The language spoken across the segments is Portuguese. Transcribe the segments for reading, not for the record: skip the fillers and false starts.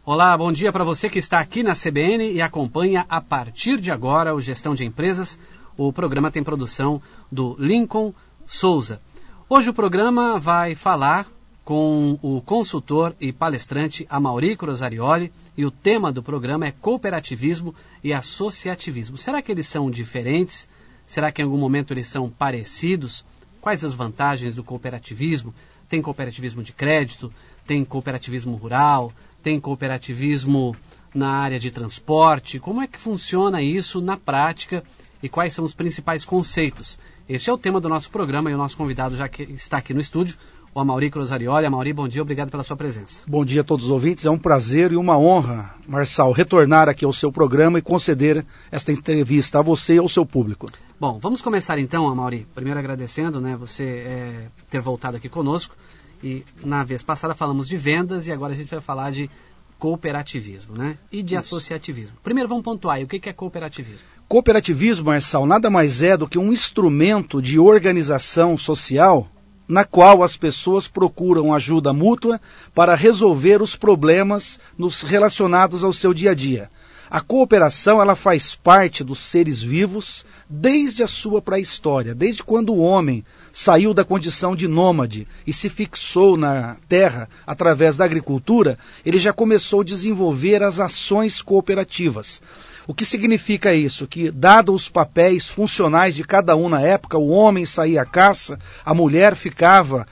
Olá, bom dia para você que está aqui na CBN e acompanha a partir de agora o Gestão de Empresas. O programa tem produção do Lincoln Souza. Hoje o programa vai falar com o consultor e palestrante Amaury Crosarioli e o tema do programa é cooperativismo e associativismo. Será que eles são diferentes? Será que em algum momento eles são parecidos? Quais as vantagens do cooperativismo? Tem cooperativismo de crédito, tem cooperativismo rural, tem cooperativismo na área de transporte. Como é que funciona isso na prática e quais são os principais conceitos? Esse é o tema do nosso programa e o nosso convidado já que está aqui no estúdio, o Amaury Crosarioli. Amaury, bom dia, obrigado pela sua presença. Bom dia a todos os ouvintes, é um prazer e uma honra, Marçal, retornar aqui ao seu programa e conceder esta entrevista a você e ao seu público. Bom, vamos começar então, Amaury, primeiro agradecendo, você ter voltado aqui conosco. E na vez passada falamos de vendas e agora a gente vai falar de cooperativismo, e de associativismo. Primeiro vamos pontuar aí, o que é cooperativismo? Cooperativismo, Marçal, nada mais é do que um instrumento de organização social na qual as pessoas procuram ajuda mútua para resolver os problemas relacionados ao seu dia a dia. A cooperação, ela faz parte dos seres vivos desde a sua pré-história, desde quando o homem saiu da condição de nômade e se fixou na terra através da agricultura, ele já começou a desenvolver as ações cooperativas. O que significa isso? Que, dados os papéis funcionais de cada um na época, o homem saía à caça, a mulher ficava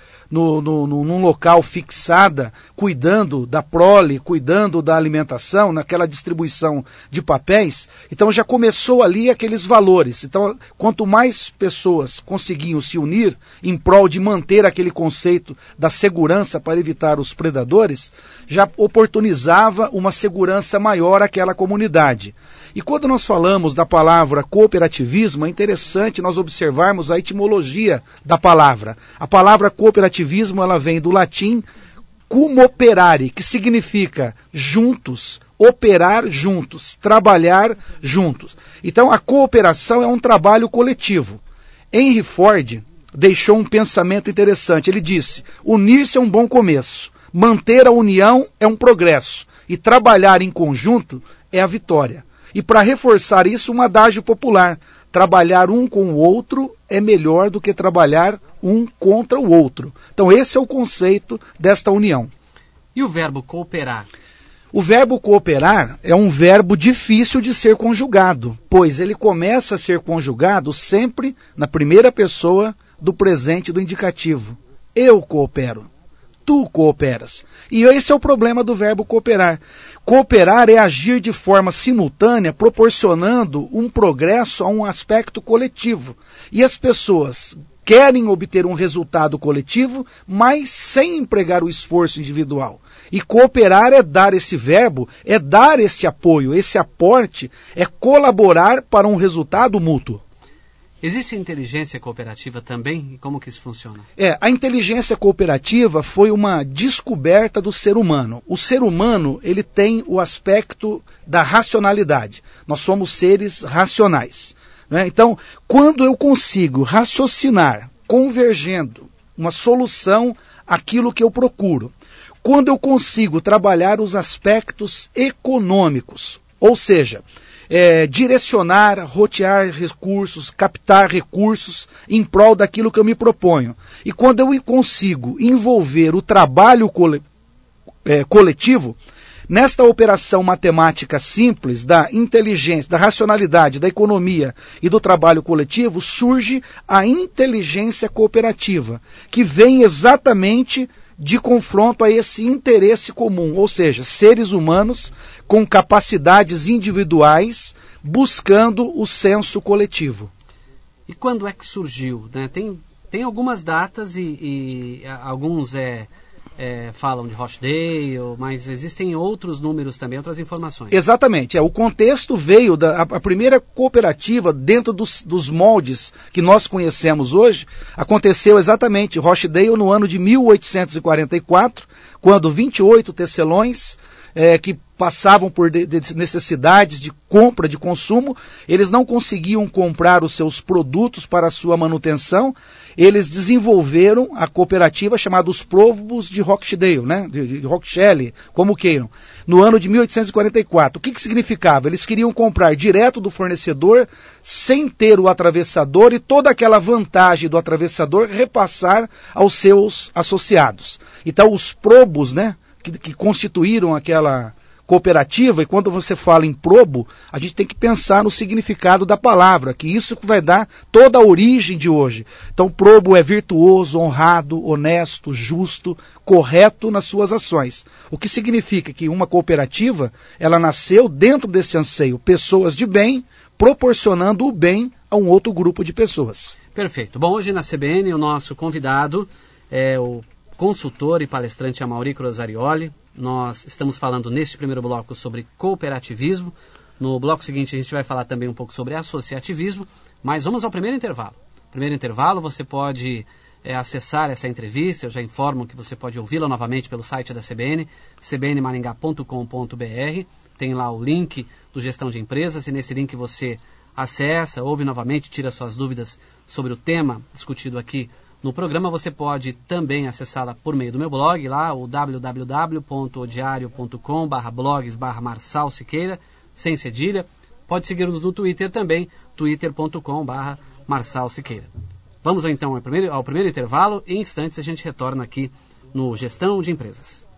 num local fixada, cuidando da prole, cuidando da alimentação, naquela distribuição de papéis. Então já começou ali aqueles valores. Então, quanto mais pessoas conseguiam se unir em prol de manter aquele conceito da segurança para evitar os predadores, já oportunizava uma segurança maior àquela comunidade. E quando nós falamos da palavra cooperativismo, é interessante nós observarmos a etimologia da palavra. A palavra cooperativismo, ela vem do latim cum operare, que significa juntos, operar juntos, trabalhar juntos. Então a cooperação é um trabalho coletivo. Henry Ford deixou um pensamento interessante. Ele disse: unir-se é um bom começo, manter a união é um progresso e trabalhar em conjunto é a vitória. E para reforçar isso, um adágio popular: trabalhar um com o outro é melhor do que trabalhar um contra o outro. Então esse é o conceito desta união. E o verbo cooperar? O verbo cooperar é um verbo difícil de ser conjugado, pois ele começa a ser conjugado sempre na primeira pessoa do presente do indicativo. Eu coopero. Tu cooperas. E esse é o problema do verbo cooperar. Cooperar é agir de forma simultânea, proporcionando um progresso a um aspecto coletivo. E as pessoas querem obter um resultado coletivo, mas sem empregar o esforço individual. E cooperar é dar esse verbo, é dar este apoio, esse aporte, é colaborar para um resultado mútuo. Existe inteligência cooperativa também? E como que isso funciona? A inteligência cooperativa foi uma descoberta do ser humano. O ser humano, ele tem o aspecto da racionalidade. Nós somos seres racionais. Então, quando eu consigo raciocinar, convergendo uma solução àquilo que eu procuro, quando eu consigo trabalhar os aspectos econômicos, ou seja, direcionar, rotear recursos, captar recursos em prol daquilo que eu me proponho. E quando eu consigo envolver o trabalho coletivo, nesta operação matemática simples da inteligência, da racionalidade, da economia e do trabalho coletivo, surge a inteligência cooperativa, que vem exatamente de confronto a esse interesse comum, ou seja, seres humanos com capacidades individuais buscando o senso coletivo. E quando é que surgiu? Tem algumas datas e alguns falam de Rochdale, mas existem outros números também, outras informações. Exatamente. O contexto veio a primeira cooperativa dentro dos moldes que nós conhecemos hoje, aconteceu exatamente Rochdale no ano de 1844, quando 28 tecelões que passavam por necessidades de compra, de consumo, eles não conseguiam comprar os seus produtos para a sua manutenção, eles desenvolveram a cooperativa chamada Os Probos de Rochdale, né? de Rochdale, como queiram, no ano de 1844. O que significava? Eles queriam comprar direto do fornecedor, sem ter o atravessador e toda aquela vantagem do atravessador repassar aos seus associados. Então os probos, né, que constituíram aquela cooperativa, e quando você fala em probo, a gente tem que pensar no significado da palavra, que isso vai dar toda a origem de hoje. Então, probo é virtuoso, honrado, honesto, justo, correto nas suas ações. O que significa que uma cooperativa, ela nasceu dentro desse anseio, pessoas de bem, proporcionando o bem a um outro grupo de pessoas. Perfeito. Bom, hoje na CBN o nosso convidado é o consultor e palestrante Amaury Crosarioli. Nós estamos falando neste primeiro bloco sobre cooperativismo. No bloco seguinte a gente vai falar também um pouco sobre associativismo, mas vamos ao primeiro intervalo. No primeiro intervalo você pode acessar essa entrevista, eu já informo que você pode ouvi-la novamente pelo site da CBN, cbnmaringá.com.br, tem lá o link do Gestão de Empresas e nesse link você acessa, ouve novamente, tira suas dúvidas sobre o tema discutido aqui no programa. Você pode também acessá-la por meio do meu blog, lá o www.odiario.com/blogs/Marçal Siqueira, sem cedilha. Pode seguir-nos no Twitter também, twitter.com/Marçal Siqueira. Vamos então ao primeiro intervalo e em instantes a gente retorna aqui no Gestão de Empresas.